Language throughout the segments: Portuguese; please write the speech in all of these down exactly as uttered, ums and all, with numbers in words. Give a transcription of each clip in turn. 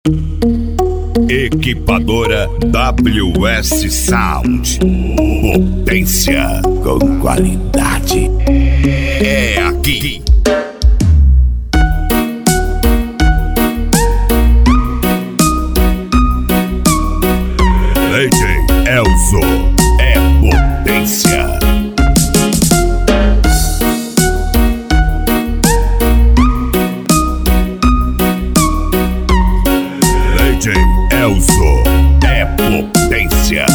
Equipadora W S Sound. Potência com qualidade. É aqui. D J Elzo é potência. D J Elzo é potência.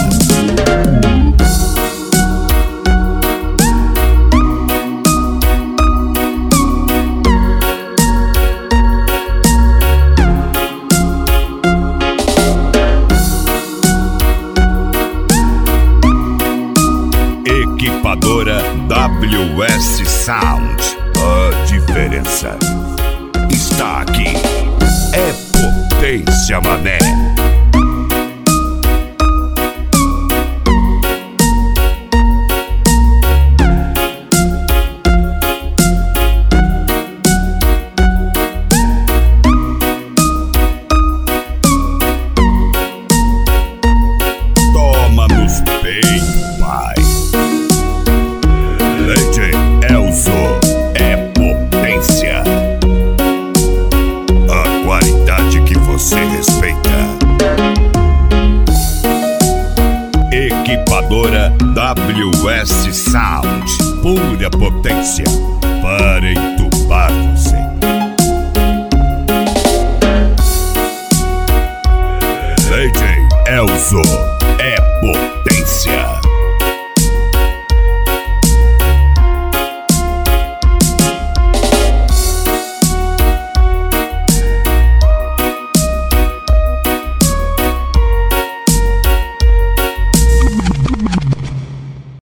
Equipadora W S Sound. A diferença está aqui. É potência, mané. Toma nos peitos, pai. D J Elzo é potência. A qualidade que você respeita. Equipadora W S Sound. Pura potência para entubar você. D J Elzo.